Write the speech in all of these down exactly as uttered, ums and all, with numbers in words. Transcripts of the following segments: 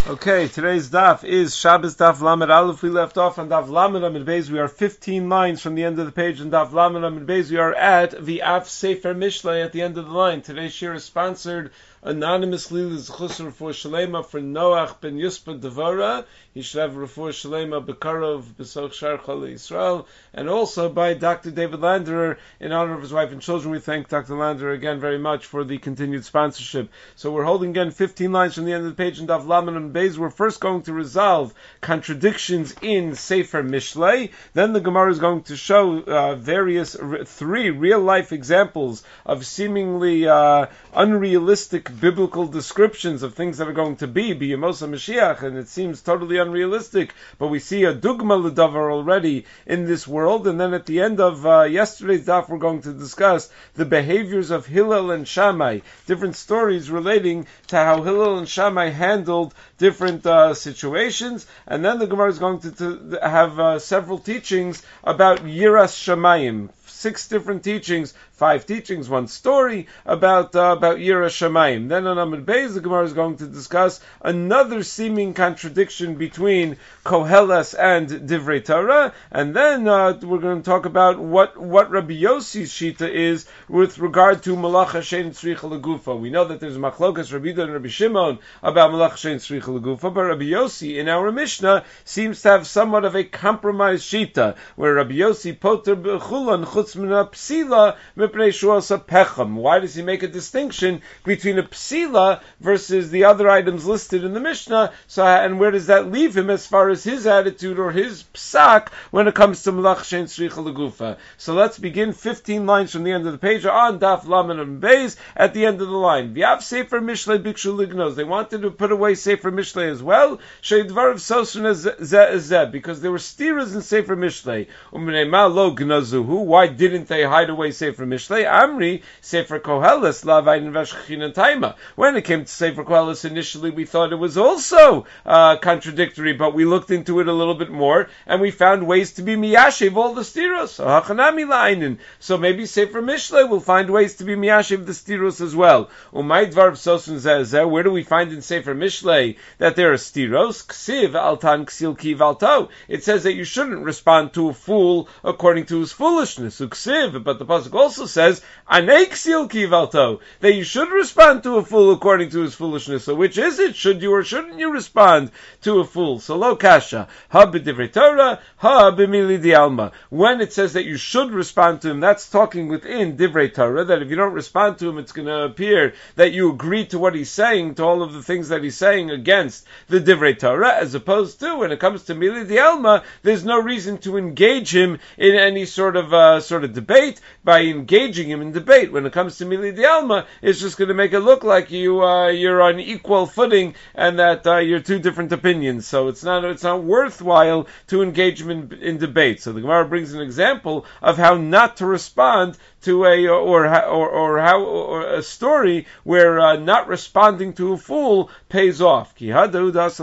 Okay, today's daf is Shabbos Daf Lamed Aleph. We left off on Daf Lamed Amid Beis. We are fifteen lines from the end of the page in Daf Lamed Amid Beis. We are at the Af Sefer Mishlei at the end of the line. Today's shir is sponsored anonymously L'Zchus Refuah Shalema for Noach ben Yuspa Devora. He should have Refuah Shalema Bekarov B'Soch Shar Chol Yisrael, and also by Doctor David Landerer in honor of his wife and children. We thank Doctor Landerer again very much for the continued sponsorship. So we're holding again fifteen lines from the end of the page in Daf Lamed Amid Beis. We're first going to resolve contradictions in Sefer Mishlei. Then the Gemara is going to show uh, various r- three real life examples of seemingly uh, unrealistic biblical descriptions of things that are going to be B'Yemosa Mashiach, and it seems totally unrealistic, but we see a dugma l'davar already in this world. And then at the end of uh, yesterday's daf, we're going to discuss the behaviors of Hillel and Shammai, different stories relating to how Hillel and Shammai handled different uh, situations. And then the Gemara is going to, to have uh, several teachings about Yiras Shamayim. Six different teachings, five teachings, one story about uh, about Yiras Shamayim. Then on Amud Beis, the Gemara is going to discuss another seeming contradiction between Koheles and Divrei Torah, and then uh, we're going to talk about what what Rabbi Yossi's shita is with regard to Malacha Shein Tzricha L'Gufa. We know that there's Machlokas Rabbi Yehuda and Rabbi Shimon about Malacha Shein Tzricha L'Gufa, but Rabbi Yossi in our Mishnah seems to have somewhat of a compromised shita, where Rabbi Yossi poter b'chulan chutz min a psila mipnei shuasa pechem. Why does he make a distinction between a psila versus the other items listed in the Mishnah? So, and where does that leave him as far as his attitude or his psak when it comes to Malach Shein Tzricha L'Gufa? So let's begin fifteen lines from the end of the page on Daf Lamed Amid Beis at the end of the line. V'av Sefer Mishlei Bikshu Lignos. They wanted to put away Sefer Mishlei as well. Sheidvarav Sosun Zeh, because there were steerers in Sefer Mishlei. U'mnei ma lo gnazuhu. Why didn't they hide away Sefer Mishlei? Amri Sefer Koheles la'avayin v'ashchin taima. When it came to Sefer Koheles, initially we thought it was also uh, contradictory, but we looked into it a little bit more and we found ways to be miyashiv all the stiros. So hachanami la'ainin. So maybe Sefer Mishlei will find ways to be miyashiv the stiros as well. Umay dvar v'sosun zeh. Where do we find in Sefer Mishlei that there are stiros? Ksiv altan ksil ki valto. It says that you shouldn't respond to a fool according to his foolishness. Uksiv, but the pasuk also says anei ksil ki valto, that you should respond to a fool according to his foolishness. So which is it? Should you or shouldn't you respond to a fool? So lo kasha ha b'divrei Torah ha b'mili dialma. When it says that you should respond to him, that's talking within divrei Torah, that if you don't respond to him, it's going to appear that you agree to what he's saying, to all of the things that he's saying against the divrei Torah, as opposed to when it comes to mili dialma, there's no reason to engage him in any sort of uh, sort of debate. By engaging him in debate, when it comes to mili dialma, it's just going to make it look like you uh, you're on equal footing and that uh, you're two different opinions. So it's not it's not worthwhile to engage him in, in debate. So the Gemara brings an example of how not to respond to a or or or how or a story where uh, not responding to a fool pays off. There was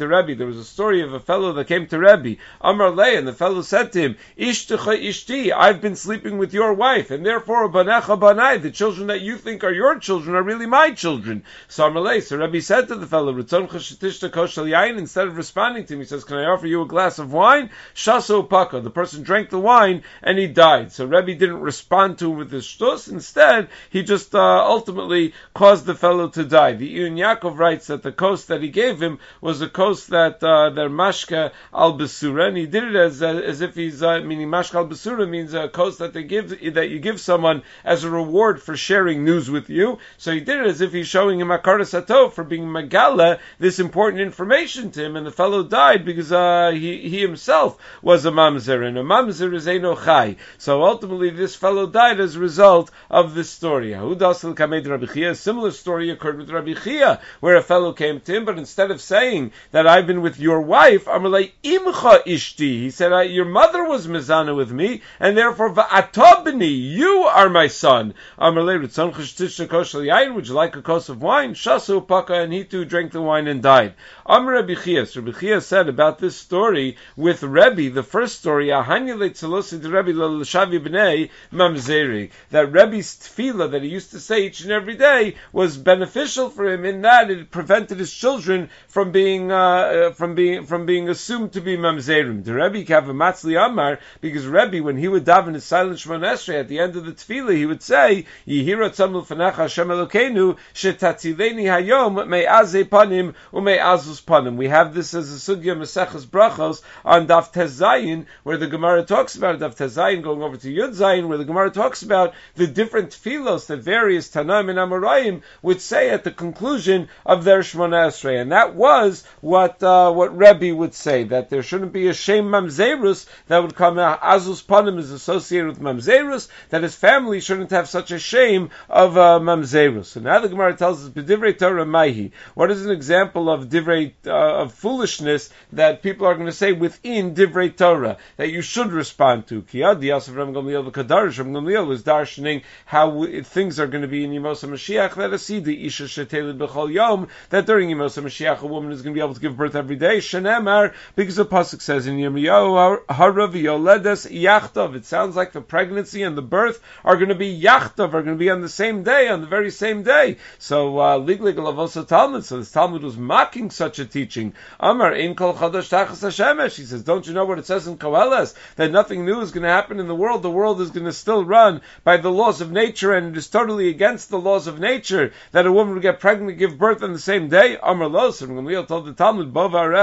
a story of a fellow that came to Rebbe Amar Lei, and the fellow said to him, "Ishtecha ishti, I've been sleeping with your wife, and therefore banecha banai, the children that you think are your children are really my children." So Amar Lei, so Rebbe said to the fellow, "Ritzoncha shetishta koshel yain." Instead of responding to him, he says, "Can I offer you a glass of wine?" Shaso paka. The person drank the wine and he died. So Rebbe didn't respond to him with his shtus. Instead, he just uh, ultimately caused the fellow to die. The Iyun Yaakov writes that the kos that he gave him was a kos that uh, their mashka al besura, and he did it as uh, as if he's uh, meaning mashka al besura means a kos that they give that you give someone as a reward for sharing news with you. So he did it as if he's showing him akaras hatov for being megala this important information to him, and the fellow died because uh, he he himself was a mamzer, and a mamzer is eino chai. So ultimately, this fellow died as a result of this story. A similar story occurred with Rabbi Chia, where a fellow came to him, but instead of saying that I've been with your wife, Amalei imcha ishti, he said your mother was mezana with me, and therefore va'atabni, you you are my son. Amalei Ritzon Cheshtishna Kos Shel Yain, would you like a kos of wine? Shasu Paka, and he too drank the wine and died. Amar Rabbi Chias, Rabbi Chias said about this story with Rebbe, the first story, Ahanya Leitzelosi de Rebbe L'Shavi B'nei Mamzeri, that Rebbe's tefillah that he used to say each and every day was beneficial for him in that it prevented his children from being uh, from being from being assumed to be mamzerim. The Rebbe Kavamatzli Amar, because Rebbe, when he would daven his silent Shemona Esrei at the end of the tefillah, he would say, Yihira tzamul fanecha Hashem Elokeinu shetatzileni hayom me'azei panim u'me'azus panim. We have this as a sugya Maseches Brachos on Daf Tez Zayin, where the Gemara talks about Daf Tez Zayin, going over to Yud Zayin, where the Gemara talks about the different tefillos that various Tanaim and Amoraim would say at the conclusion of their Shemona Esrei, and that was what uh, what Rebbe would say, that there shouldn't be a shame mamzerus that would come out. Azus panim is associated with mamzerus, that his family shouldn't have such a shame of uh, mamzerus. So now the Gemara tells us b'divrei Torah maihi. What is an example of divrei uh, of foolishness that people are going to say within divrei Torah that you should respond to? Kiyad Yasef Ram Gamliel v'Kadarish Ram Gamliel was darshaning how w- things are going to be in Yemos HaMashiach. Let us see the isha shetelid b'chol yom, that during Yemos HaMashiach a woman is going to be able to give birth every day. Shenemar, because the pasuk says in Yirmiyahu, harav yoledes yachtov. It sounds like the pregnancy and the birth are going to be yachtov, are going to be on the same day, on the very same day. So liglig lavosa Talmud. So this Talmud was mocking such a teaching. Amar ein kol chadash tachas hashemesh. He says, don't you know what it says in Koheles, that nothing new is going to happen in the world? The world is going to still run by the laws of nature, and it is totally against the laws of nature that a woman would get pregnant and give birth on the same day. Amar lo, so Gamliel told the Talmud,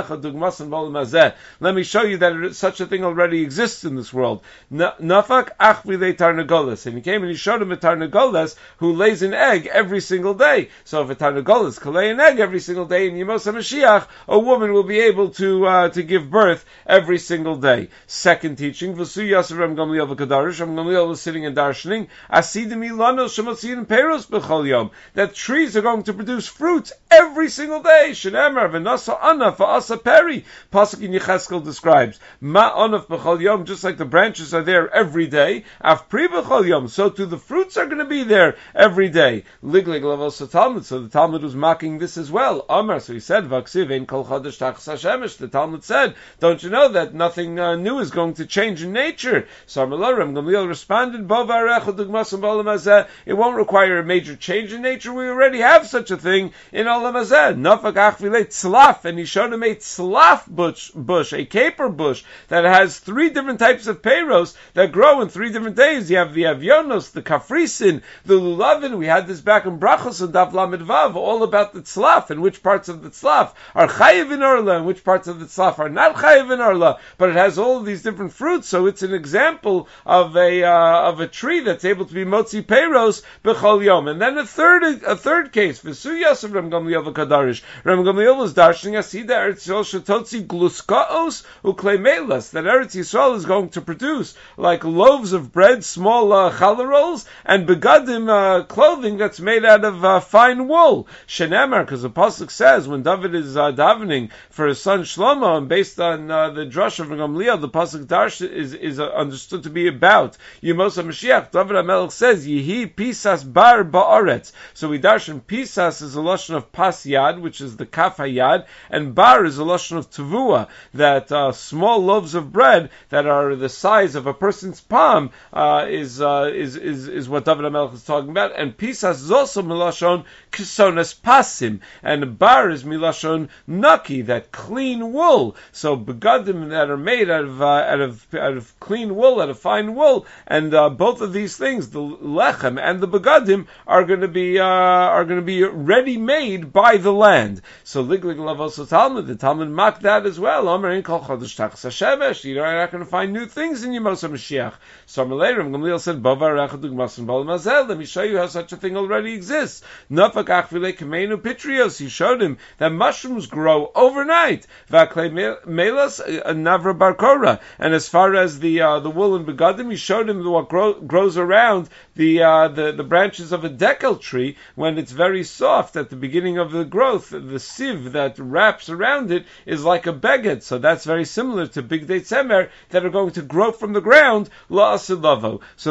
let me show you that such a thing already exists in this world. Nafak ach v'lei tarnagolas. And he came and he showed him a tarnagolas who lays an egg every single day. So if a tarnagolas can lay an egg every single day in Yemos HaMashiach, a woman will be able to uh, to give birth every single day. Second teaching, V'su Yasef Ram Gamliel v'Kadarish. Ram Gamliel was sitting and darshaning, Asidim ilanos shemotziin peros b'chol yom, that trees are going to produce fruits every single day. Shenemar v'nasa anaf v'asa peri. Pasuk in Yecheskel describes ma anaf b'chol yom, just like the branches are there every day. Af pri b'chol yom, so too the fruits are going to be there every day. Liglig lavos Talmud. So the Talmud was mocking this as well. Amar, so he said, Vaksiv ein kol chadash tachas hashemesh. The Talmud said, don't you know that nothing uh, new is going to change in nature? So Ram Gamliel responded, Bo v'arecha dugmasam b'olam hazeh. It won't require a major change in nature. We already have such a thing in olam hazeh. Nafak ach v'lei tzlaf, and he showed him a tzlaf bush, bush, a caper bush that has three different types of peiros that grow in three different days. You have the avionos, the kafrisin, the lulavin. We had this back in Brachos and Daf Lamed Vav, all about the tzlaf and which parts of the tzlaf are chayiv in orla and which parts of the tzlaf are not chayiv in orla. But it has all of these different fruits, so it's an example of a uh, of a tree that's able to be motzi peiros b'chol yom. And then a third a third case, v'su Yasef Ram Gamliel v'Kadarish. Ram Gamliel was darshaning asida Eretz Yisrael shetotzi gluskaos uklei melas, that Eretz Yisrael is going to produce like loaves of bread, small uh, challah rolls, and begadim uh, clothing that's made out of uh, fine wool. Shenemar, because the pasuk says when David is uh, davening for his son Shlomo, and based on uh, the drush of Gamliel, the pasuk darsh is is uh, understood to be about Yemos HaMashiach. David HaMelech says Yehi Pisas Bar Ba'aretz. So we darshan Pisas is a lashon of Pas Yad, which is the Kaf Hayad, and Bar is a lashon of Tavua, that uh, small loaves of bread that are the size of a person's palm uh, is, uh, is is is what David HaMelech is talking about. And Pisas is also milashon Kisonas Pasim, and Bar is milashon Naki, that clean wool. So begadim that are made out of uh, out of out of clean wool, out of fine wool, and uh, both of these things, the lechem and the begadim, are going to be uh, are going to be ready made by the land. So liglig lavos Talmud, the Talmud mocked that as well. Amar ein kol chodesh tachas hashemesh. You're not going to find new things in Yemos HaMashiach. So Ram Gamliel said, Bo v'arecha dugmasam b'olam hazeh. Let me show you how such a thing already exists. Nafak ach v'lei kameinu pitrios. He showed him that mushrooms grow overnight. V'aklei melas navra barkora. And as far as the uh, the wool and begadim, he showed him what grow, grows around the, uh, the the branches of a dekel tree when it's very soft at the beginning of the growth. The sieve that wraps around it is like a beged. So that's very similar to big date semer that are going to grow from the ground. La asilavo. So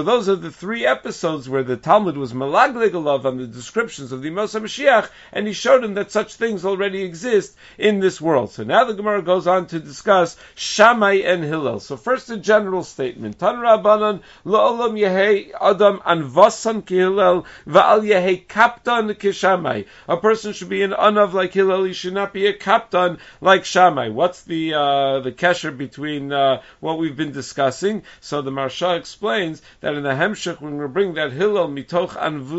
those are the three episodes where the Talmud was malagleg alav on the descriptions of the Moshe Mashiach, and he showed him that such things already exist in this world. So now the Gemara goes on to discuss Shammai and Hillel. So first a general statement. Tan Rabbanan La'olam Yehei Adam Anvasan ki Hillel Va'al Yehei Kaptan ki Shammai. A person should be an anav like Hillel. He should not be a kaptan like Shammai. What's the uh, the kesher between uh, what we've been discussing? So the Marsha explains that in the Hemshech, when we bring that Hillel mitoch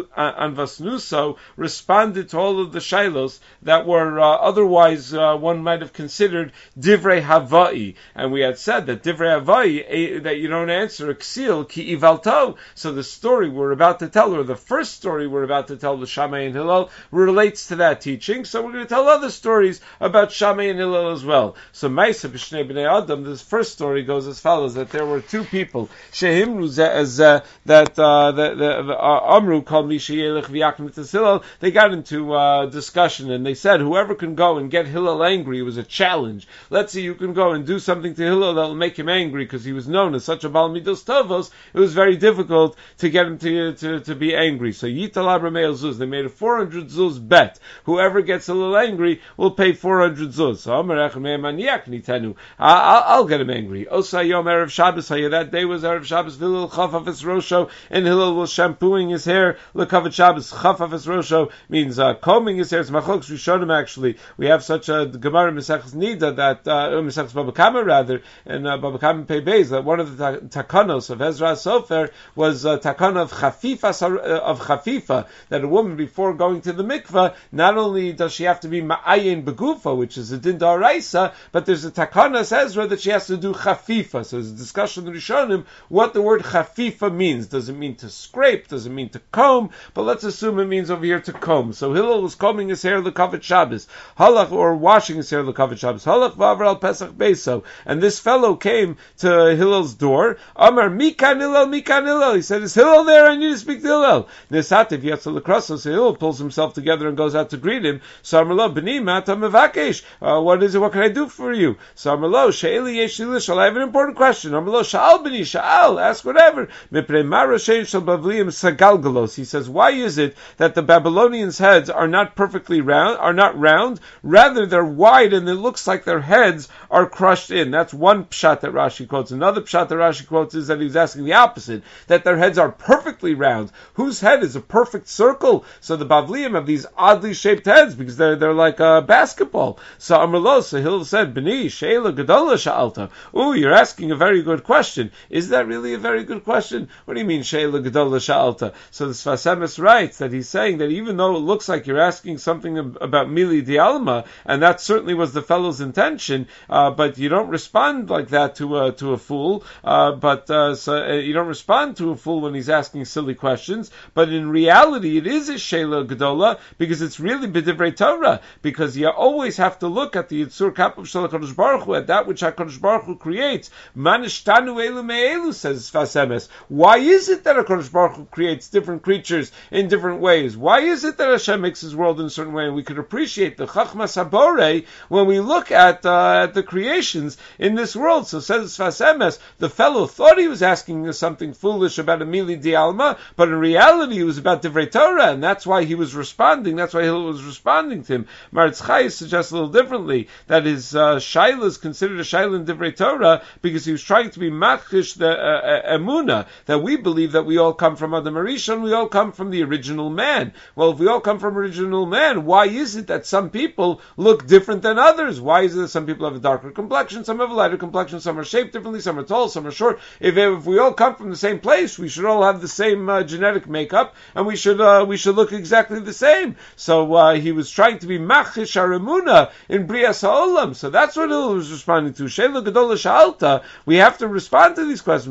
anvasnuso responded to all of the shilos that were uh, otherwise uh, one might have considered divrei havai, and we had said that divrei havai eh, that you don't answer ksil ki ivalto. So the story we're about to tell, or the first story we're about to tell, the Shammai and Hillel, relates to that teaching. So we're going to tell other stories about Shammai and Hillel as well. So Ma'aseh b'shnei bnei Adam, this first story goes as follows: that there were two people, shehimru as uh, that uh, the, the uh, Amru called me sheyelech v'yaknet Hillel. They got into uh, discussion and they said, whoever can go and get Hillel angry, it was a challenge. Let's see, you can go and do something to Hillel that will make him angry, because he was known as such a Baal Midos Tovos. It was very difficult to get him to to, to be angry. So Yital Abramei Zuz, they made a four hundred zuz bet. Whoever gets Hillel angry will pay four hundred zuz. So Amar Echemei Maniak Nitenu, I'll get him angry. Osay Yom Erev Shabbos, that day was Erev Shabbos. Hillel Chafafes Rosho, and Hillel was shampooing his hair. Lekavet Shabbos Chafafes Rosho means uh, combing his hair. It's Machloks Rishonim actually. We have such a Gemara Mesechus Nida that uh, Mesechus Baba Kama rather, and uh, Baba Kama Pei Beis, that one of the ta- takanos of Ezra Sofer was uh, takana of chafifa uh, of chafifa, that a woman before going to the mikvah, not only does she have to be ma'ayin begufa, which is a din da'araisa, but there's a takanas Ezra that she has to do chafifa. So there's a discussion in Rishonim what the word chafifa means. Does it mean to scrape? Does it mean to comb? But let's assume it means over here to comb. So Hillel was combing his hair l'kavet Shabbos, halach, or washing his hair l'kavet Shabbos, halach v'avar al Pesach Beso, and this fellow came to Hillel's door. Amar mikan Hillel, mikan Hillel. He said, "Is Hillel there? I need to speak to Hillel." Nesativ yatzel l'krasos. So Hillel pulls himself together and goes out to greet him. So Amar lo, b'ni mata mevakesh. What is it? What can I do for you? So Amar lo, she'eli yesh li lishal. I have an important question. Amar lo, sha'al b'ni, sha'al. Ask whatever. Mipnei ma roshein shel bavliim sagalgalos. He says, why is it that the Babylonians' heads are not perfectly round, are not round, rather they're wide, and it looks like their heads are crushed in? That's one pshat that Rashi quotes. Another pshat that Rashi quotes is that he was asking the opposite, that their heads are perfectly round. Whose head is a perfect circle? So the Bavliim have these oddly shaped heads, because they're they're like a basketball. So Amrlo, so Hillel said, B'ni, Sheila Gedola Sha'alta. Ooh, you're asking a very good question. Is that really a very good question? What do you mean, Sheila Gedola Sha'alta? So the Sfas Emes writes that he's saying that even though it looks like you're asking something about Mili Dialma, and that certainly was the fellow's intention, uh, but you don't respond like that to a, to a fool, uh, but uh, so, uh, you don't respond to a fool when he's asking silly questions, but in reality it is a Sheila Gedola, because it's really B'divrei Torah, because you always have to look at the Yitzur Kapav Shel HaKadosh Baruch Hu, at that which HaKadosh Baruch Hu creates. Manishtanu Elu Me'elu, says Sfas Emes. Why is it that HaKadosh Baruch Hu creates different creatures in different ways? Why is it that Hashem makes his world in a certain way? And we could appreciate the Chachmas Habore when we look at, uh, at the creations in this world. So says Sfas Emes, the fellow thought he was asking something foolish about a Mili Dialma, but in reality it was about Divrei Torah, and that's why he was responding. That's why Hillel was responding to him. Maritz Chai suggests a little differently, that his uh, shaila is considered a shaila in Divrei Torah because he was trying to be machish the uh, uh, emuna, that we believe that we all come from Adam Arishon, we all come from the original man. Well, if we all come from original man, why is it that some people look different than others? Why is it that some people have a darker complexion, some have a lighter complexion, some are shaped differently, some are tall, some are short? If, if we all come from the same place, we should all have the same uh, genetic makeup, and we should uh, we should look exactly the same. So uh, he was trying to be machish aramuna in Brias Ha'olam. So that's what he was responding to. Sheila Gedola Sha'alta. We have to respond to these questions.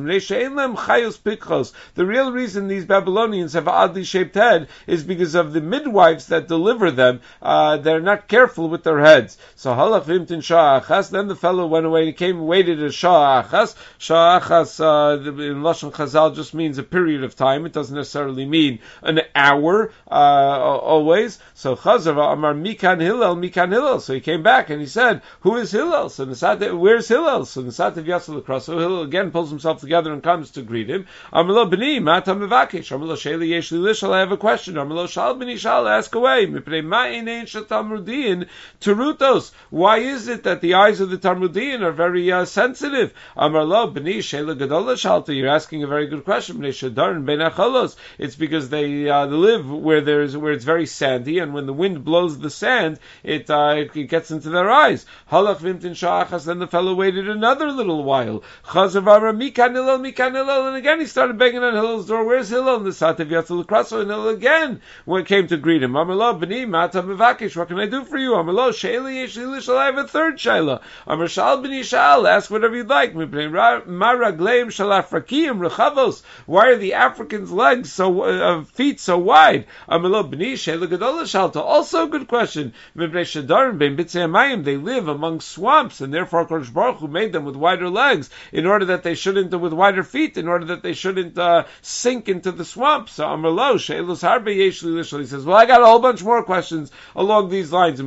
The real reason these Babylonians have an oddly shaped head is because of the midwives that deliver them. Uh, they're not careful with their heads. So halach v'imtin sha'achas. Then the fellow went away and he came and waited at sha'achas. Sha'achas uh, in Lashon Chazal just means a period of time. It doesn't necessarily mean an hour uh, always. So Chazar Amar Mikan Hillel, Mikan Hillel. So he came back and he said, "Who is Hillel?" So Nesat, where's Hillel? So Nesativ Yatzal across. So Hillel again pulls himself together and comes to greet him. Amalo b'ni mata mevakesh. Amalo sheili yesh li lishal. I have a question. Amalo shal b'ni shal. Ask away. Mipnei ma'ein shetalmudiyin terutos. Why is it that the eyes of the Talmudiyin are very uh, sensitive? Amalo b'ni sheila gadola shalta. You're asking a very good question. B'nei shadarin ben achalos. It's because they uh, live where there's where it's very sandy, and when the wind blows the sand, it uh, it, it gets into their eyes. Halach vimtin sha'achas. Then the fellow waited another little while. Chazav amar mikan Hillel, mikan Hillel, and again he started banging on Hillel's door. Where's Hillel? And the sativ yatzul kraso, and Hillel again when came to greet him. Amalo b'ni mata mevakesh. What can I do for you? Amalo sheili yesh li lishal. I have a third shaila. Amar shal b'ni shal. Ask whatever you'd like. Maragleim shalafrakim rechavos. Why are the Africans' legs so uh, feet so wide? Amalo b'ni sheila gadola shalta. Also a good question. They live among swamps, and therefore Kodesh Baruch Hu made them with wider legs in order that they shouldn't, with wider feet, in order that they shouldn't uh, sink into the swamp. So Amrlo sheilus harbe yesh li lishal. He says, well, I got a whole bunch more questions along these lines.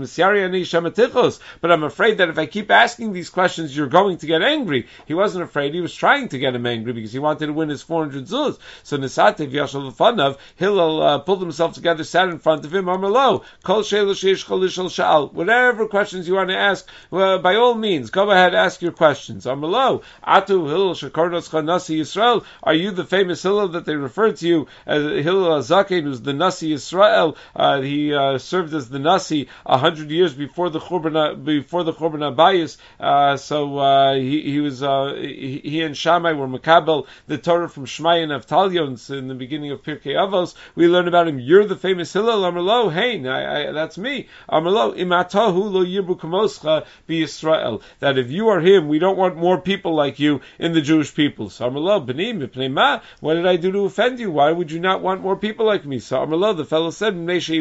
But I'm afraid that if I keep asking these questions, you're going to get angry. He wasn't afraid. He was trying to get him angry because he wanted to win his four hundred zuz. So Nesatev Yashal Fanav, Hillel uh, pulled himself together, sat in front of him. Amrlo kol sheilus yesh kol lishal sha'al. Whatever questions you want to ask, well, by all means, go ahead, ask your questions. Amrlo Atu Hillel Shekardos Nasi Yisrael. Are you the famous Hillel that they referred to you as Hillel Azaken, who's the Nasi Yisrael? Uh, he uh, served as the Nasi a hundred years before the Churban before the Churban Abayis. Uh, so uh, he, he was uh, he, he and Shammai were Makabel the Torah from Shmai and Avtalion in the beginning of Pirkei Avos. We learn about him. You're the famous Hillel. Amrlo, hey, I, I, that's me. Amrlo imatahu lo yirbu kamoscha bi Yisrael. That if you are him, we don't want more people like you in the Jewish people. So Amrlo b'ni mipnei ma. What did I do to offend you? Why would you not want more people like me? So Amrlo, the fellow said,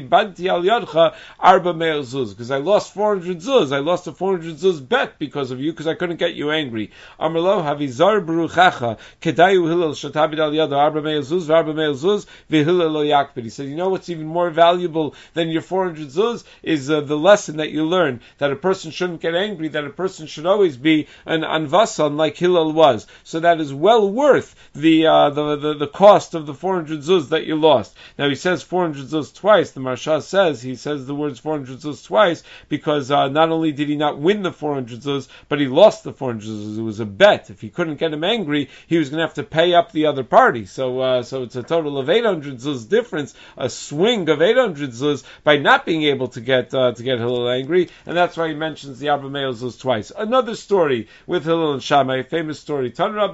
because I lost four hundred zuz. I lost a four hundred zuz bet because of you, because I couldn't get you angry. Amrlo havizar beruchacha kedayu Hillel shatabid al yado arba me'el zuz v'arba me'el zuz v'Hillel lo yakbid. He said, you know what's even more valuable than your four hundred zuz is uh, the lesson that you learn, that a person shouldn't get angry, that a person should always be an anvasan like Hillel was. So that is well worth the uh, the, the the cost of the four hundred zuz that you lost. Now he says four hundred zuz twice. The Marsha says he says the words four hundred zuz twice because uh, not only did he not win the four hundred zuz, but he lost the four hundred zuz. It was a bet. If he couldn't get him angry, he was going to have to pay up the other party. So uh, so it's a total of eight hundred zuz difference, a swing of eight hundred zuz by not being able to get uh, to get Hillel angry, and that's why he mentions the Arba Me'el zuz twice. Another story with Hillel and Shammai, a famous story. How many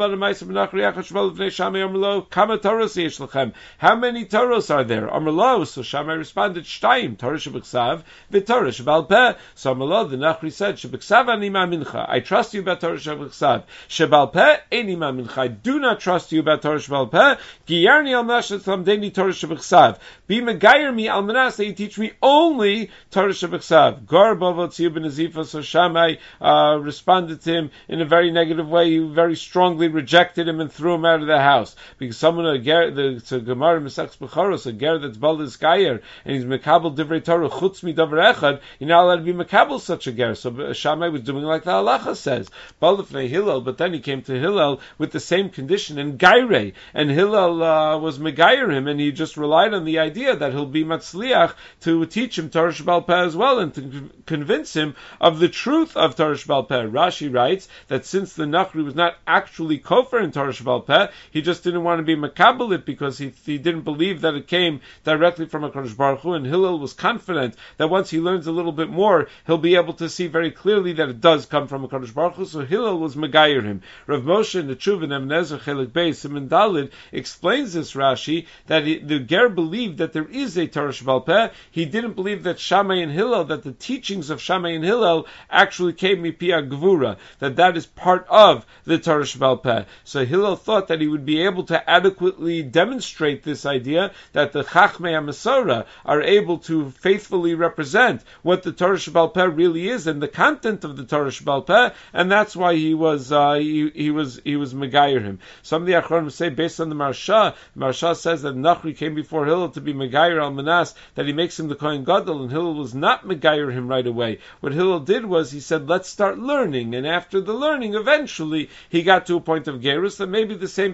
Torahs are there? Amrlo. So Shammai responded, Shtayim, Torah Shebeksav, v'Torah Shebal Peh. So Amrlo, the Nachri said, Shebeksav ani ma'mincha. I trust you about Torah Shebeksav. Shebal Peh, eni ma'mincha. I do not trust you about Torah Shebal Peh. Giyarni al Nashat Lamdeni Torah Shebeksav. Be megayer me al Manas that you teach me only Torah Shebeksav. Gar Bavot Tzir ben Azifa. So Shammai uh, responded to him in a very negative way. He very strongly rejected him and threw him out of the house because someone a ger the to Gemara Mesach Bechoros, a ger that's baldis gayer and he's mekabel divrei Torah chutz mi davar echad, you're not allowed to be mekabel such a ger. So Shammai was doing like the halacha says, baldifnei Hillel, but then he came to Hillel with the same condition and gayrei, and Hillel uh, was megayer him, and he just relied on the idea that he'll be matzliach to teach him Torah Shebal Peh as well and to convince him of the truth of Torah Shebal Peh. Rashi writes that since the Nachri was not actually kofar in Torah Shebal Peh, he just didn't want to be makabel it because he, he didn't believe that it came directly from HaKadosh Baruch Hu, and Hillel was confident that once he learns a little bit more, he'll be able to see very clearly that it does come from HaKadosh Baruch Hu, so Hillel was megayer him. Rav Moshe in the Tshuva in Even HaEzer Chelik Beis Siman Dalid explains this Rashi, that he, the ger believed that there is a Torah Shebal Peh. He didn't believe that Shammai and Hillel, that the teachings of Shammai and Hillel actually came mipia gvura, that that is part of the Torah Shebal Peh. So Hillel thought that he would be able to adequately demonstrate this idea that the Chachmei HaMasorah are able to faithfully represent what the Torah Shebal Peh really is and the content of the Torah Shebal Peh, and that's why he was uh, he, he was he was megayer him. Some of the Achronim say, based on the Marsha, Marsha says that Nachri came before Hillel to be megayer al Manas, that he makes him the Kohen Gadol, and Hillel was not megayer him right away. What Hillel did was he said, let's start learning, and after the learning, eventually he got to a point of gerus, and maybe the same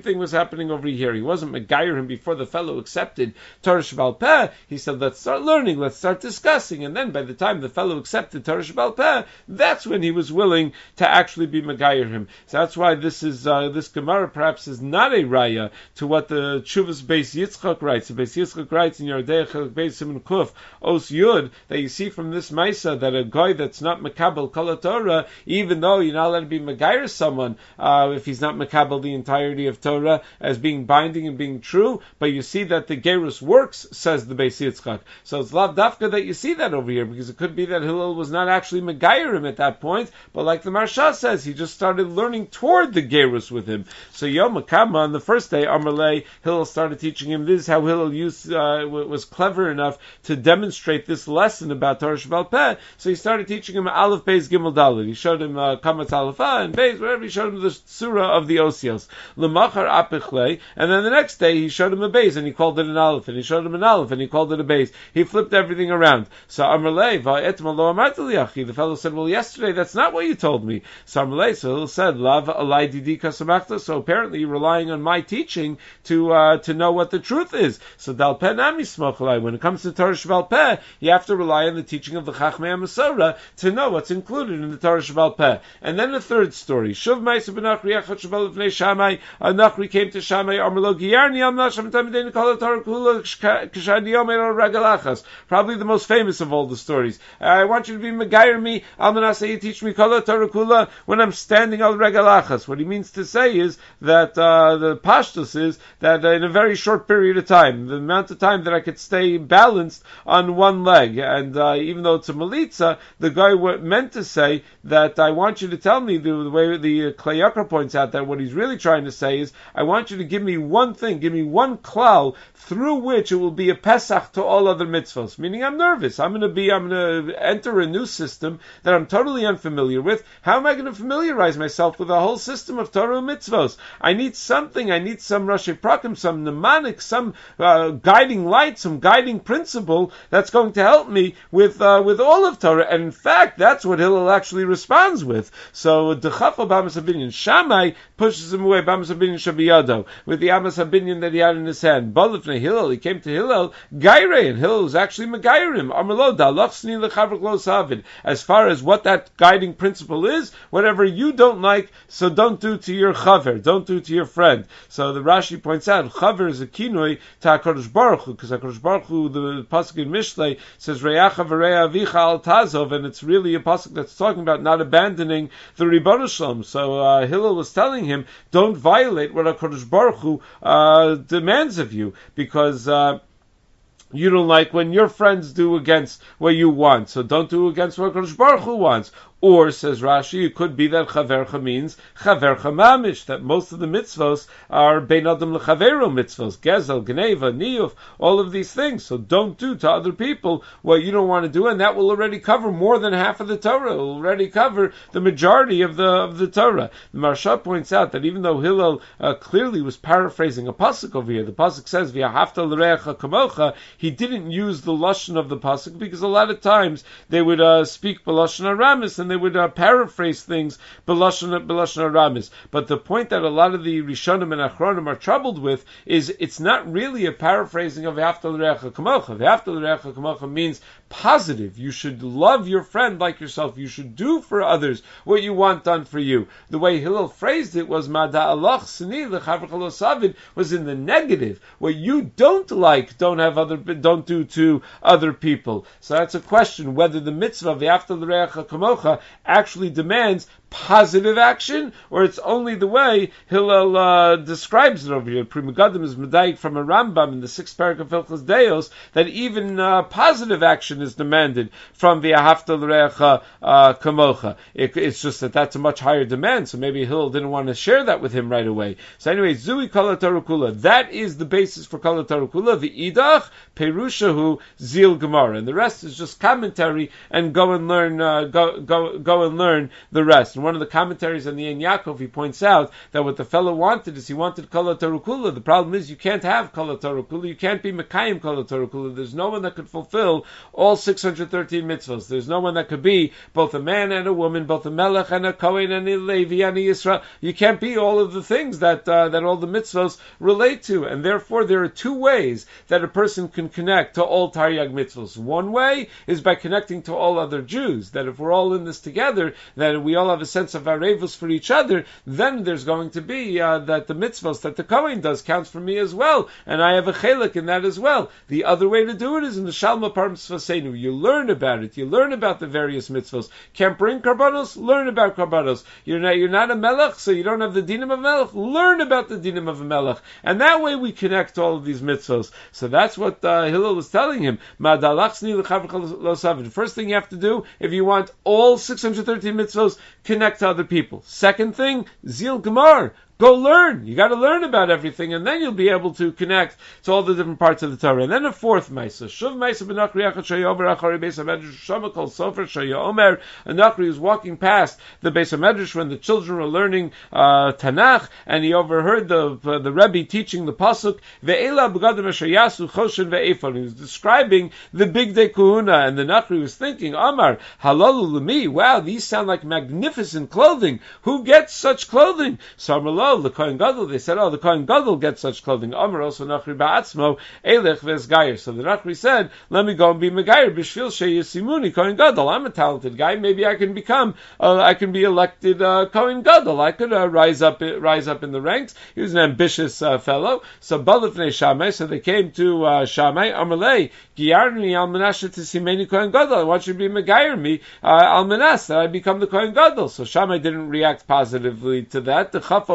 thing was happening over here. He wasn't megayer him before the fellow accepted Torah Sheba'al Peh. He said, let's start learning, let's start discussing. And then by the time the fellow accepted Torah Sheba'al Peh, that's when he was willing to actually be megayer him. So that's why this is uh, this Gemara perhaps is not a raya to what the Tshuvas Beis Yitzchak writes. The Beis Yitzchak writes in Yardei Chelek Beis Siman Kuf Os Yud that you see from this Maisa that a guy that's not Makabel Kol Torah, even though you're not allowed to be megayer someone uh, if he's not Makabel the entirety of Torah as being binding and being true, but you see that the Gerus works, says the Beis Yitzchak. So it's lav dafka that you see that over here, because it could be that Hillel was not actually megayer him at that point, but like the Marsha says, he just started learning toward the Gerus with him. So Yom Kama on the first day, Amarle, Hillel started teaching him. This is how Hillel used, uh, was clever enough to demonstrate this lesson about Torah Sheba'al Peh. So he started teaching him Aleph, Beis, Gimel, Dalet. He showed him uh, Kamat Alepha and Beis, wherever he showed him the surah of the Osios. L'machar apichle, and then the next day he showed him a Beis and he called it an Aleph, and he showed him an Aleph and he called it a Beis. He flipped everything around. So Amarle, va'etma lo amarta liachi. The fellow said, well, yesterday that's not what you told me. So Amarle, so Hillel said, Lav alai didi kasamachta. So apparently you're relying on my teaching to uh, to know what the truth is. So Dal Peh Nami Smochalai. When it comes to Torah Sheba'al Peh, you have to rely on the teaching of the Chachmei HaMasorah to know what's included in the Torah Sheba'al Peh. And then the third story. Shuv Ma'aseh b'Nachri Echad Sheba'al Lefnei Shammai. Nachri came to Shammai. Amar Giyarni Am Nasham Tamidei Kol HaTorah Kula K'shani Yomer Al Regalachas. Probably the most famous of all the stories. I want you to be megayer me. Al Manaseh, you teach me Kol HaTorah Kula when I'm standing Al Regalachas. What he means to say is that uh, the pashtus is that uh, in a very short period of time, the amount of time that I could stay balanced on one leg, and uh, even though it's a melitza, the guy w- meant to say that I want you to tell me, the, the way the uh, Klei Yakar points out, that what he's really trying to say is, I want you to give me one thing, give me one klal through which it will be a pesach to all other mitzvahs. Meaning I'm nervous. I'm going to be, I'm going to enter a new system that I'm totally unfamiliar with. How am I going to familiarize myself with a whole system of Torah and mitzvahs? I need something. I need some Rashi Prakim, some mnemonic, some uh, guiding light, some guiding principle that's going to help me with uh, with all of Torah. And in fact, that's what Hillel actually responds with. So Dechafa B'Amas HaBinyan, Shammai pushes him away, B'Amas HaBinyan Shabiyado, with the Amas HaBinyan that he had in his hand. Balifnei Hillel, he came to Hillel, Gaire, and Hillel was actually Megairim. Amarlo Dalachsni Lechavrik Lo Savid. As far as what that guiding principle is, whatever you don't like, so don't do to your chaver, don't do to your friend. So the Rashi points out, chaver is a kinoi to HaKadosh Baruch Hu, because HaKadosh Baruch Hu, the pasuk in Mishlei says Reyacha v'Reya Avicha al Tazov, and it's really a pasuk that's talking about not abandoning the Ribono Shalom. So uh, Hillel was telling him, don't violate what HaKadosh Baruch Hu uh, demands of you, because uh, you don't like when your friends do against what you want, so don't do against what HaKadosh Baruch Hu wants. Or, says Rashi, it could be that chavercha means chavercha mamish, that most of the mitzvos are bein adam lechaveru mitzvos, gezel, gneva, niyuf, all of these things. So don't do to other people what you don't want to do, and that will already cover more than half of the Torah. It will already cover the majority of the of the Torah. The Marsha points out that even though Hillel uh, clearly was paraphrasing a pasuk over here, the pasuk says v'ahavta l'reacha kamocha, he didn't use the lashon of the pasuk because a lot of times they would uh, speak b'lashon aramis and they would uh, paraphrase things b'lashon b'lashon aramis. But the point that a lot of the Rishonim and Achronim are troubled with is it's not really a paraphrasing of v'ahavta l'reacha kamocha. V'ahavta l'reacha kamocha means positive. You should love your friend like yourself. You should do for others what you want done for you. The way Hillel phrased it was Mada Allah Sani L'Chavrik Lo Savid, was in the negative. What you don't like, don't have other, don't do to other people. So that's a question whether the mitzvah v'ahavta l'reacha kamocha actually demands positive action, or it's only the way Hillel uh, describes it over here. Pri Megadim is medayik from a Rambam in the sixth parak of Hilchos Deos that even uh, positive action is demanded from v'ahavta l'reacha uh, kamocha. It, it's just that that's a much higher demand, so maybe Hillel didn't want to share that with him right away. So anyway, Zui Kol HaTorah Kula, that is the basis for Kol HaTorah Kula. The Idach Perushahu Zil Gemara, and the rest is just commentary, and go and learn, uh, go go go and learn the rest. So one of the commentaries on the Ein Yaakov, he points out that what the fellow wanted is he wanted Kol HaTorah. The problem is you can't have Kol HaTorah. You can't be Mekayim Kol HaTorah. There's no one that could fulfill all six hundred thirteen mitzvahs. There's no one that could be both a man and a woman, both a Melech and a Kohen and a Levi and a Yisrael. You can't be all of the things that uh, that all the mitzvahs relate to, and therefore there are two ways that a person can connect to all Taryag mitzvahs. One way is by connecting to all other Jews, that if we're all in this together, that we all have a sense of arevus for each other, then there's going to be uh, that the mitzvahs that the Kohen does counts for me as well, and I have a chelik in that as well. The other way to do it is in the Shalma Par Mitzvasenu. You learn about it. You learn about the various mitzvahs. Can't bring karbanos? Learn about karbanos. You're not, you're not a melech, so you don't have the dinim of a melech. Learn about the dinim of a melech. And that way we connect all of these mitzvahs. So that's what uh, Hillel was telling him. The first thing you have to do, if you want all six hundred thirteen mitzvahs, connect to other people. Second thing, Zil Gemar. Go learn. You got to learn about everything, and then you'll be able to connect to all the different parts of the Torah. And then a fourth Maisa. Shuv Maisa b'Nachri Yachad Shayover Achari Beis HaMedrash Shama Kol Sofer Shayomer. And Nachri was walking past the Beis HaMedrash when the children were learning uh, Tanakh, and he overheard the uh, the Rebbe teaching the pasuk Ve'ela b'Gadim Asher Choshen Ve'efon. He was describing the big day Kahuna, and the Nachri was thinking, Amar Halalu L'mi. Wow, these sound like magnificent clothing. Who gets such clothing? Sarmalo. The Kohen Gadol, they said, oh, the Kohen Gadol gets such clothing. Amar also Nachri ba'atzmo, Elech v'esgayer. So the Nachri said, let me go and be Megayer, b'shvil sheyisimuni Kohen Gadol. I'm a talented guy. Maybe I can become, uh, I can be elected uh, Kohen Gadol. I could uh, rise up, rise up in the ranks. He was an ambitious uh, fellow. So Balifnei Shammai, so they came to uh, Shammai, Amalei, Giyarni al Menashe Tisimeni Kohen Gadol. I want you to be Megayer me, uh, al Menas, that I become the Kohen Gadol. So Shammai didn't react positively to that. The Chafo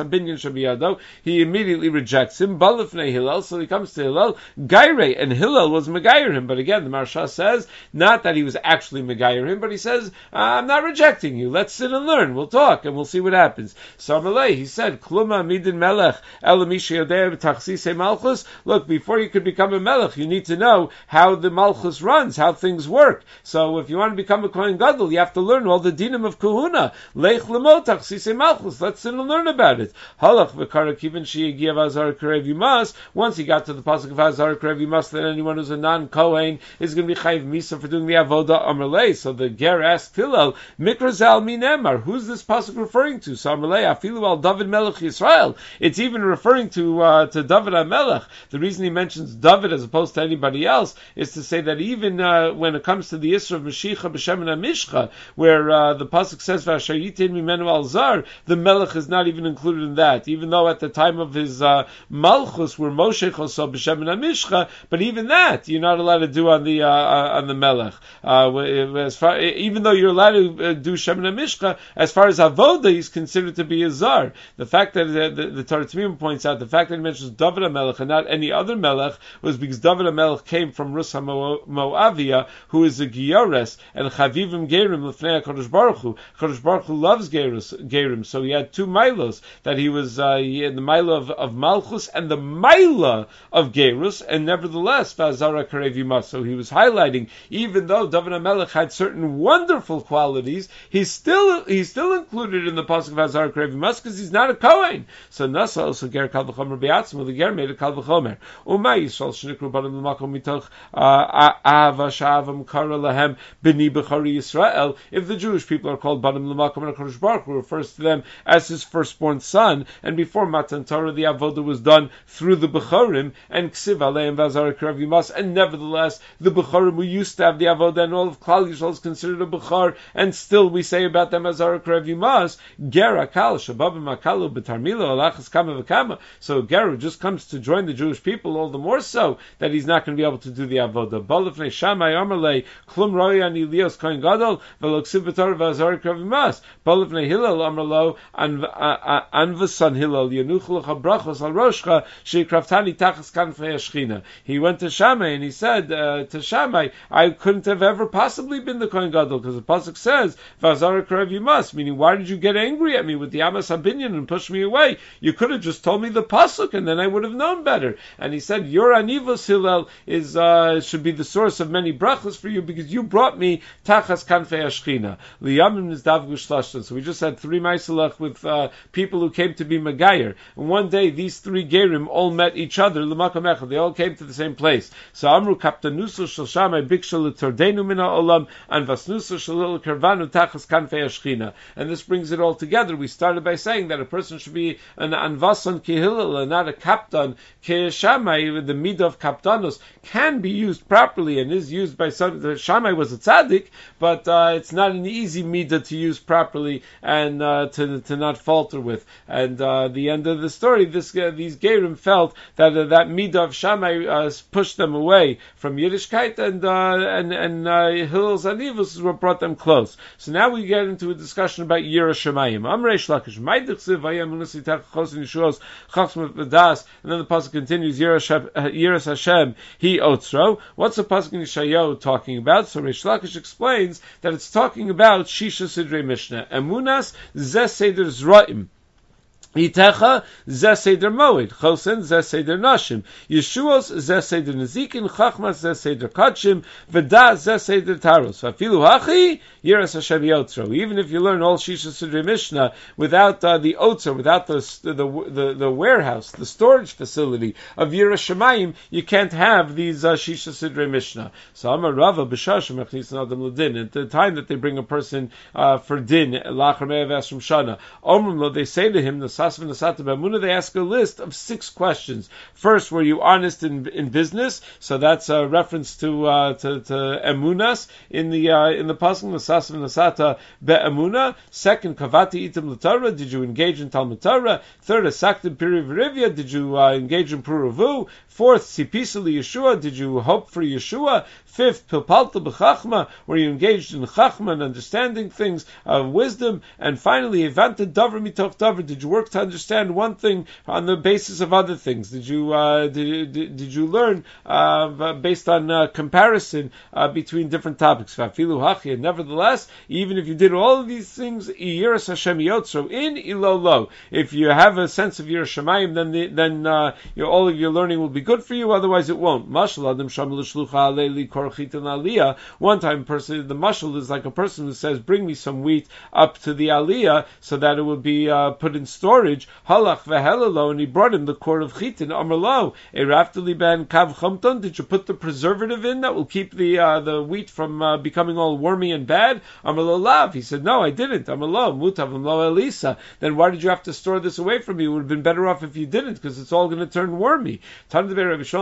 He immediately rejects him. Balifnei Hillel, so he comes to Hillel. Gaire, and Hillel was Megayer him. But again, the Maharsha says not that he was actually Megayer him, but he says, I'm not rejecting you. Let's sit and learn. We'll talk and we'll see what happens. So Amalei, he said, Kluma midin melech elamishi yodei b'tachsisei malchus. Look, before you could become a melech, you need to know how the malchus runs, how things work. So if you want to become a Kohen Gadol, you have to learn all the dinim of Kahuna. Leich lemo tachsisei malchus. Let's sit and learn about it. Halach v'kara kivin sheyigiav azar karev yumas. Once he got to the pasuk of azar karev yumas, then anyone who's a non-Kohen is going to be chayiv misa for doing the avoda amalei. So the ger asked Hillel, mikrazal minemar. Who's this pasuk referring to? So amalei afilu al David melech Yisrael. It's even referring to uh, to David HaMelech. The reason he mentions David as opposed to anybody else is to say that even uh, when it comes to the Isra of Mashiach b'Shem Mishcha, where uh, the pasuk says v'ashayitin mimenu al zar, the melech is not even included in that, even though at the time of his uh, malchus were Moshe Choso b'Shem Mishcha, but even that you're not allowed to do on the uh, on the melech. Uh, as far, even though you're allowed to uh, do Shem Mishcha, as far as avoda, he's considered to be a zar. The fact that the, the, the Torah Tamim points out, the fact that he mentions David HaMelech and not any other melech was because David HaMelech came from Rus HaMoavia, who is a Giores, and Chavivim Gerim L'fnei HaKadosh Baruch Hu. HaKadosh Baruch Hu loves Gerim, so he had two milos, that he was uh, he had the mila of, of Malchus and the mila of Gerus, and nevertheless Vazara Karev Yumas. So he was highlighting, even though David HaMelech had certain wonderful qualities, he's still he's still included in the pasuk of Vazara Karev Yumas because he's not a Kohen. So Nasa also ger kal v'chomer be'atzmo, the ger made a kal v'chomer. Uma Yisrael shnikru banim l'makom mitoch ahava sha'avam kara lahem b'ni b'chari Yisrael. If the Jewish people are called banim l'makom, and HaKadosh Baruch Hu refers to them as his firstborn son, and before Matan Torah the avodah was done through the Bechorim, and Ksiv Aleim Vazar Karev Yumas, and nevertheless the Bechorim who used to have the avodah, and all of Klal Yisrael is considered a Bechor, and still we say about them Azar Karev Yumas, Ger Akal Shababim Akalu B'Tarmilo Alachas Kama V'Kama. So Ger just comes to join the Jewish people, all the more so that he's not going to be able to do the avodah. Balifnei Shammai Amarlei Klum Roya Ani Lios Kohen Gadol V'Lo Ksiv B'Torah Vazar Karev Yumas. Balifnei Hillel Amarlo and Anvasan Hillel Yanuch Lecha Brachos Al Roshcha Shekraftani Tachas Kanfei Ashchina. He went to Shammai and he said uh, to Shammai, I couldn't have ever possibly been the Kohen Gadol, because the pasuk says, "V'azara karev you must," meaning, why did you get angry at me with the Amas Habinyan and push me away? You could have just told me the pasuk, and then I would have known better. And he said, your Anivos Hillel is uh, should be the source of many brachos for you, because you brought me Tachas Kanfei Ashchina. Liyamim is Davgush Lashton. So we just had three Maisalach with uh, people who came to be Megayer. And one day these three Gerim all met each other. L'makom echad. They all came to the same place. So Amru Kaptanusu Shel Shammai Biksha L'Tordenu Mina Olam and Vasnusu Shel Kervanu Tachas Kanfei Ashchina. And this brings it all together. We started by saying that a person should be an Anvasan Ki Hillel and not a Kaptan Ki Shammai. The midah of Kaptanos can be used properly and is used by some. The Shammai was a tzaddik, but uh, it's not an easy midah to use properly and uh, to to not falter with. And uh, the end of the story, this uh, these Gerim felt that uh, that midah of Shammai uh, pushed them away from Yiddishkeit, and uh, and and uh, Hillel's Anivus is what brought them close. So now we get into a discussion about Yira Shemayim. Amrei Shlakish Maidichsiv Vayamunasi Tachos Nishuos Chachmat V'das, and then the pasuk continues Yiras Hashem He Otzro. What's the pasuk in Yeshayahu talking about? So Reish Lakish explains that it's talking about Shisha Sidrei Mishnah. Emunas Zeh Seder Zra'im. Itecha zeh seder moed, chosen zeh seder nashim, Yeshuos zeh seder nezikin, chachmas zeh seder kachim, v'da zeh seder taros. V'afilu hachi yiras Hashem yotzro. Even if you learn all Shisha Sidrei Mishnah without uh, the otzer, without the, the the the warehouse, the storage facility of Yiras Shemayim, you can't have these uh, Shisha Sidrei Mishnah. So Amar Rava b'shashem echnisin adam l'din. At the time that they bring a person uh, for din, lachar me'av esrim shana, omrim lo, they say to him the they ask a list of six questions. First, were you honest in in business? So that's a reference to uh, to, to emunas in the uh, in the pasuk Nasasim Nasata be'emuna. Second, kavati itim l'Torah. Did you engage in Talmud Torah? Third, asaktim piri v'rivya. Did you uh, engage in puravu? Fourth, sipisa Yeshua. Did you hope for Yeshua? Fifth, pilpalta b'chachma. Were you engaged in chachma and understanding things of wisdom? And finally, evanta davar mitoch davar. Did you work to understand one thing on the basis of other things? Did you uh, did, did, did you learn uh, based on uh, comparison uh, between different topics? Nevertheless, even if you did all of these things, Yiras Hashem yotzro in ilolo. If you have a sense of Yiras Shemayim, then the, then uh, your, all of your learning will be good for you. Otherwise, it won't. One time, person the mashal is like a person who says, "Bring me some wheat up to the aliyah so that it will be uh, put in storage." Halach vehelalo, and he brought him the cord of chitin. Amarlo, eraftali ben kav chumton. Did you put the preservative in that will keep the uh, the wheat from uh, becoming all wormy and bad? Amarlo lav. He said, "No, I didn't." Amarlo mutav amlo elisa. Then why did you have to store this away from me? It would have been better off if you didn't, because it's all going to turn wormy. And that's a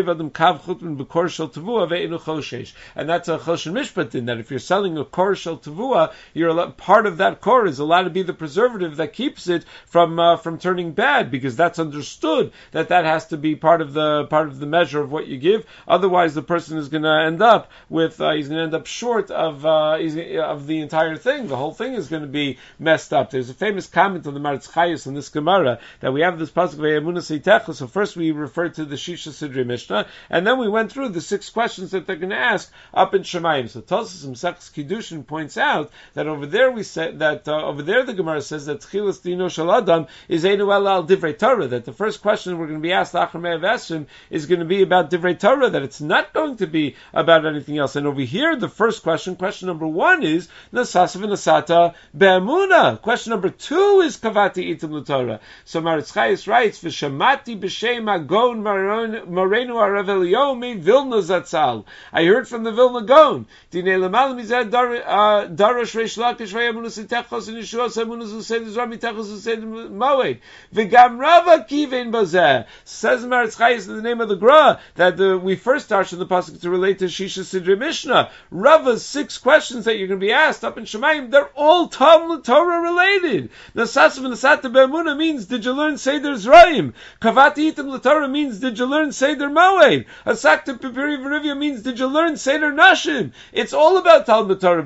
choshen mishpat, in that if you're selling a kor shel tavua, you're part of that kor is allowed to be the preservative that keeps it from uh, from turning bad, because that's understood that that has to be part of the part of the measure of what you give. Otherwise, the person is going to end up with uh, he's going to end up short of uh, of the entire thing. The whole thing is going to be messed up. There's a famous comment on the Maritz Chayus in this Gemara that we have this pasuk ve'emunas itecha. So first we referred to the Shisha Sidrei Mishnah, and then we went through the six questions that they're going to ask up in Shemayim. So Tosas Mesechus Kiddushin points out that over there we said that uh, over there the Gemara says that Tchilas Dino Shel Adam is Einu Ela Al Divrei Torah. That the first question we're going to be asked Achar Me'av Esrim is going to be about Divrei Torah. That it's not going to be about anything else. And over here, the first question, question number one, is Nasasa v'Nasata Be'emuna. Question number two is Kavati Itim L'Torah. So Maritz Chayes writes V'Shamati B'Shem Agon Marenu Arav Eliyomi Vilna Zatzal. I heard from the Vilna Gaon. Dinei L'Malam Mizad Darash Reish Lakish Vayamunus Itechos and Yeshuos Amunus Useid Zrami Techos Useid Moed V'Gam Rava Kivein Bazeh. Says Maritz Chayes in the name of the Gra that the, we first start in the pasuk to relate to Shisha Sidrei Mishnah. Rava's six questions that you're going to be asked up in Shemayim, they're all Talmud Torah related. Nasasa v'Nasata Be'emuna means, did you learn Seder Zrayim? Kavati Itim L'Torah means, did you learn Seder Moed? Asakta Pipiri V'Rivya means, did you learn Seder Nashim? It's all about Talmud Torah.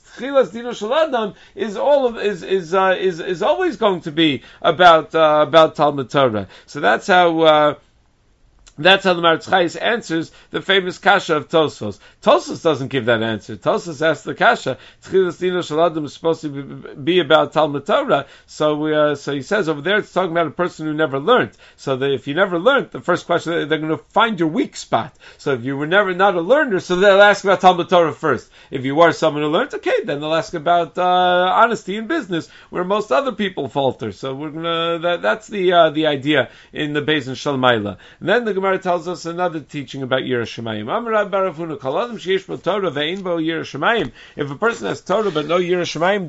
Tchilas Dino Shel Adam is all of is is uh, is is always going to be about uh, about Talmud Torah. So that's how. Uh, That's how the Maharatz Chayes answers the famous kasha of Tosfos. Tosfos doesn't give that answer. Tosfos asks the kasha, Tchilas Dino Shel Adam is supposed to be, be about Talmud Torah. So, uh, so he says over there it's talking about a person who never learned. So that if you never learned, the first question, they're going to find your weak spot. So if you were never not a learner, so they'll ask about Talmud Torah first. If you are someone who learned, okay, then they'll ask about uh, honesty in business, where most other people falter. So we're gonna that, that's the uh, the idea in the Beis Din Shel Maila. And then the Gemara tells us another teaching about Yirah Shamayim. If a person has Torah but no Yirah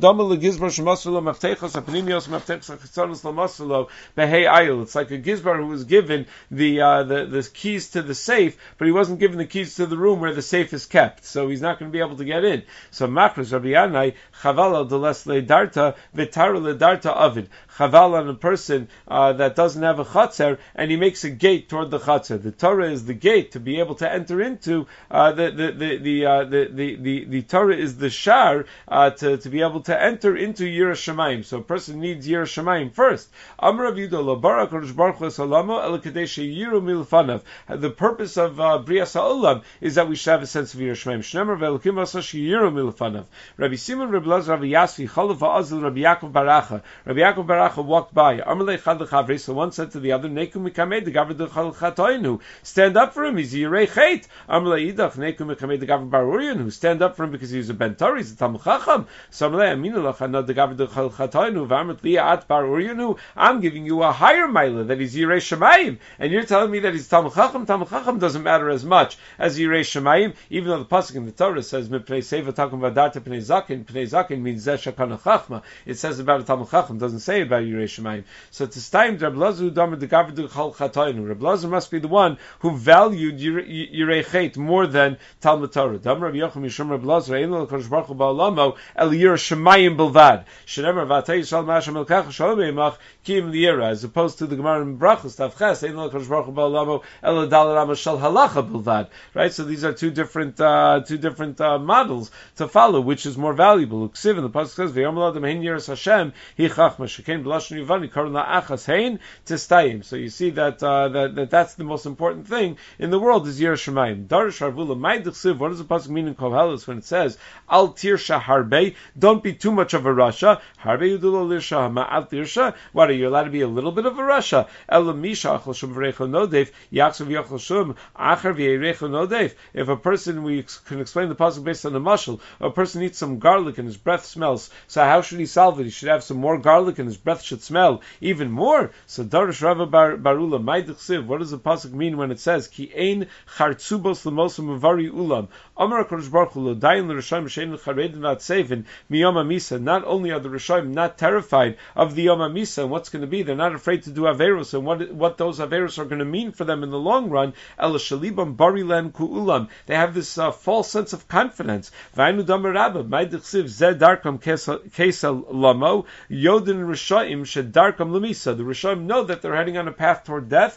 Shamayim, it's like a gizbar who was given the, uh, the the keys to the safe, but he wasn't given the keys to the room where the safe is kept, so he's not going to be able to get in. So Machras Rabbi Yanai Chaval Deles Ledarta Vitara Ledarta Avid. Chaval on a person uh, that doesn't have a chatzar, and he makes a gate toward the chatzar. The Torah is the gate to be able to enter into uh, the the the the, uh, the the the the Torah is the shar uh, to to be able to enter into Yirah Shamayim. So a person needs Yirah Shamayim first. Amar Rav Yehuda lo bara Kadosh Baruch Hu salamo el kadei sheyiru milfanav. The purpose of uh, Brias Ha'olam is that we should have a sense of Yirah Shamayim. Shneimar ve'elokim asa sheyiru milfanav. Rabbi Simon, Rabbi Lazar, Rabbi Yasvi, Chalav Ha'azil, Rabbi Yaakov Baracha. Rabbi Yaakov Baracha walked by. Amalei Chad L'Chavri. So one said to the other, Nekum Mikamei Degaver D'Chal Chatoinu. Stand up for him. He's a Yirei Chet. Amalei Idach Nekum Mikamei Degaver Bar Urianu. Stand up for him because he's a Ben Torah. He's a Talmud Chacham. So Amalei Aminu Lachana Degaver D'Chal Chatoinu. V'Amrit Liya At Bar Urianu. I'm giving you a higher Maila that he's Yirei Shamayim, and you're telling me that he's Talmud Chacham. Talmud Chacham doesn't matter as much as Yirei Shamayim, even though the pasuk in the Torah says Mipnei Seva talking about Darta Pnei Zakin. Pnei Zakin means Zeh Shakana Chachma. It says about a Talmud Chacham, doesn't say about Yirei Shamayim. So to time, Reb Lazar Damer Degaver D'Chal Chatoinu. Reb Lazar must be the one who valued Yirei Chet more than Talmud Torah. Damer Reb Yochum Yishum Reb Lazar Ein Lo Kodesh Baruch Hu Ba'olamo El Yirei Shamayim Bilvad. Shenever Vatei Yisrael Ma'ashem El Kach Shalom Eimach Kim Liyera, as opposed to the Gemara in Brachos Tav Ches Ein Lo Kodesh Baruch Hu Ba'olamo El Adal Rama Shal Halacha Bilvad. Right. So these are two different uh, two different uh, models to follow. Which is more valuable? Uksiv in the pasuk says V'yom L'adam Hein Yiras Hashem Hi Chachma Shekain B'lashon Yivani Karon La'achas Hein Testayim. So you see that, uh, that that that's the most important thing in the world is Yirah Shamayim. Darish Harvula Ma'id Chsiv. What does the pasuk mean in Koheles when it says Al Tirsha Harbe? Don't be too much of a rasha. Harbe Yudulo Lirsha Ma'al Tirsha. What are you allowed to be a little bit of a rasha? Elam Misha Achol Shum V'Reichel Nodev Yaksav Yachol Shum Achar V'Reichel Nodev. If a person, we can explain the pasuk based on the mashal. A person eats some garlic and his breath smells. So how should he solve it? He should have some more garlic and his breath should smell even more. So Darish Rava Bar, Barula Ma'idchsiv. What does the pasuk mean when it says Ki ein chartzubos l'mosam uvari ulam? Amar HaKadosh Baruch Hu lo dayin l'rishayim shein l'charedin v'atzevin miyom ha'misa. Not only are the Rishayim not terrified of the Yom HaMisa and what's going to be, they're not afraid to do Averos and what what those Averos are going to mean for them in the long run. El shalibam bari len ku'ulam. They have this uh, false sense of confidence. V'aynu damar rabba ma'idchsiv zeh darkam kesel lamo yodin Rishayim shedarkam l'misa. The Rishayim know that they're heading on a path toward death.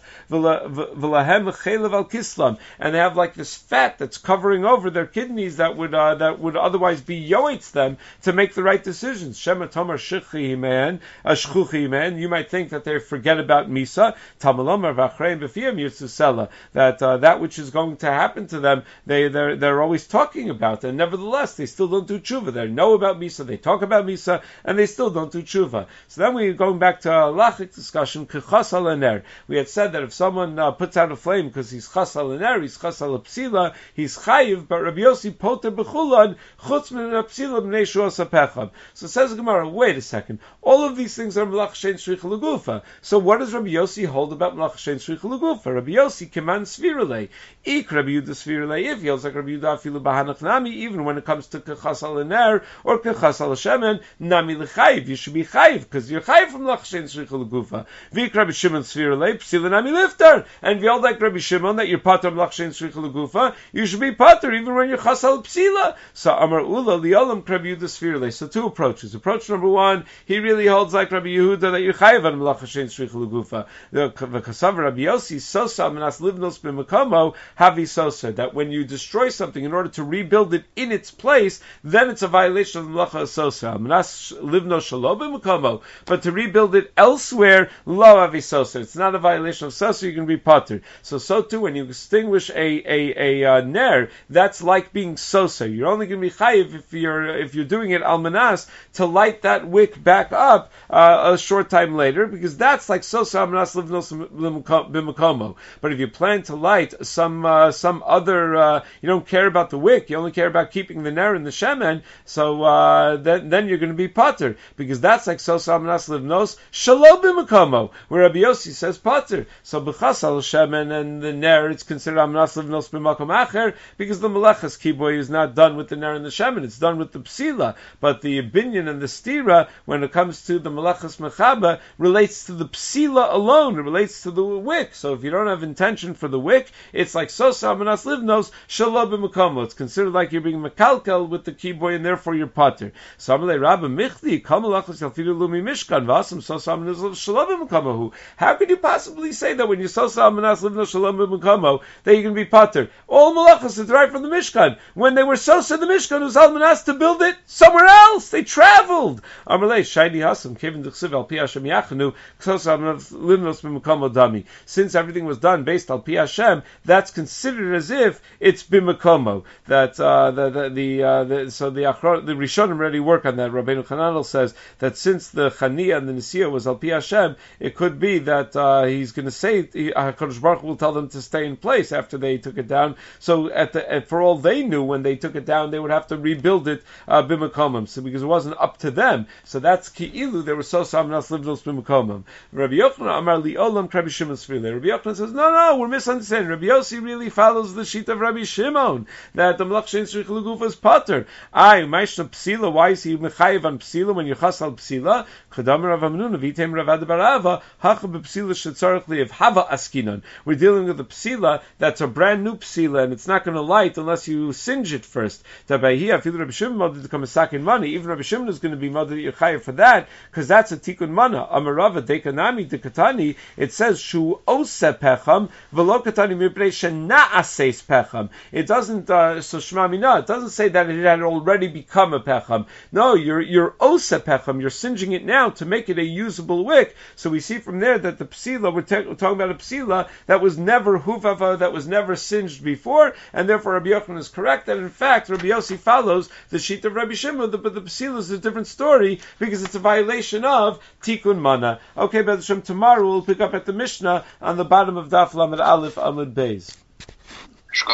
V'lahem chelev al kislam, and they have like this fat that's covering over their kidneys that would uh, that would otherwise be yoetz them to make the right decisions. Shema Tomar Shechchi man, Ashchuchi man. You might think that they forget about Misa. Tamalomar Vachreim B'Fiyam Yitzusela. That uh, that which is going to happen to them, they they're they're always talking about, and nevertheless they still don't do tshuva. They know about Misa, they talk about Misa, and they still don't do tshuva. So then we're going back to a halachic discussion. Kechas al ener. We had said that if someone uh, puts out a flame because he's chas al ener, he's chas al psila, he's chayiv. But Rabbi Yossi poter b'chulan chutz min psila b'nei shuos hapecham. So says the Gemara, wait a second. All of these things are melach shein shricha l'gufa. So what does Rabbi Yossi hold about melach shein shricha l'gufa? Rabbi Yossi keman svirulei. Ik Rabbi Yehuda svirulei. If he holds like Rabbi Yehuda afilu b'hanach nami, even when it comes to kechas al ener or kechas al shemen, nami l'chayiv. You should be chayiv because you're chayiv from melach shein shricha l'gufa. V'ik Rabbi Shimon svirulei psila nami lifter. And And if you hold like Rabbi Shimon that you're pater melach shein tzricha legufa, you should be pater even when you're chasal psila. So Amar Ula liolam Rabbi Yehuda sfirle. So two approaches. Approach number one, he really holds like Rabbi Yehuda that you're chayav on melach shein tzricha legufa. The kasav Rabbi Yossi sosa menas livnos b'makomo havi sosa, that when you destroy something in order to rebuild it in its place, then it's a violation of the melacha sosa. Menas livnos shalo b'makomo, but to rebuild it elsewhere, lo havi sosa. It's not a violation of sosa. You can be pater. So so too when you extinguish a a a uh, ner, that's like being sosa. You're only going to be chayiv if you're if you're doing it almanas to light that wick back up uh, a short time later, because that's like sosa almanas livnos b'makomo. But if you plan to light some uh, some other, uh, you don't care about the wick, you only care about keeping the ner and the shemen, so uh, then then you're going to be pater, because that's like sosa almanas livnos shalo b'makomo, where Rabbi Yossi says pater. So b'chasal shemen and the ner, it's considered almanas livnos b'makom acher, because the melechas kiboy is not done with the ner and the shemen, it's done with the psila. But the binyan and the stira, when it comes to the melechas mechaba, relates to the psila alone, it relates to the wick. So if you don't have intention for the wick, it's like sosa almanas livnos shalo b'makomo. It's considered like you're being mekalkel with the kiboy, and therefore you're pater. So Amalei Rabba Michli kol melechas yalfidu lumi mishkan v'asam sosa almanas shalo b'makomo. How could you possibly say that when you sosa almanas livnos shalo b'makomo that you can be pater? All melechas are derived from the Mishkan. When they were sosa the Mishkan, it was almanas to build it somewhere else. They traveled. Amalei Shaidi Hasam Kevin D'chsiv al Pi Hashem Yachanu sosa almanas livnos b'makomo dami. Since everything was done based on Pi Hashem, that's considered as if it's b'makomo. That uh, the the, the, uh, the so the Achron, the Rishonim already work on that. Rabbeinu Chananel says that since the Chaniya and the Nesiya was al Pi Hashem, it could be that uh, he's going to say HaKadosh Baruch Hu will tell them to stay in place after they took it down. So at the for all they knew, when they took it down, they would have to rebuild it uh, b'makomim. So because it wasn't up to them. So that's ki'ilu. They were so samnas livnos b'makomim. Rabbi Yochanan Amar li olam Rabbi Shimon sfirle. Rabbi Yochanan says, no, no, we're misunderstanding. Rabbi Yossi really follows the sheet of Rabbi Shimon that the melach shein tzricha legufa is pater. Ay, ma'ishna psila. Why is he mechayev on psila when you chasal psila? Chadam Rav Hamnuna v'item Rav Ada bar Ava hacha b'psila shetzarich li'ev hava askinon. We're dealing with a psila that's a brand new psila, and it's not going to light unless you singe it first. Tabayhi afilu Rabbi Shimon mother to come a sakin money. Even Rabbi Shimon is going to be mother yechayev for that, because that's a tikkun mana. Amarava dekanami dekatani. It says shu ose pecham v'lo katani mipnei shena'aseis pecham. It doesn't uh, so shema mina. It doesn't say that it had already become a pecham. No, you're you're ose pecham. You're singeing it now to make it a usable wick. So we see from there that the psila, we're, te- we're talking about a psila that was never huvava, that was never singed before, and therefore Rabbi Yochanan is correct that in fact Rabbi Yossi follows the sheet of Rabbi Shimon, but the psila is a different story because it's a violation of tikkun mana. Okay, B'ezras Hashem, tomorrow we'll pick up at the Mishnah on the bottom of Daf Lamed Aleph Amud Beis.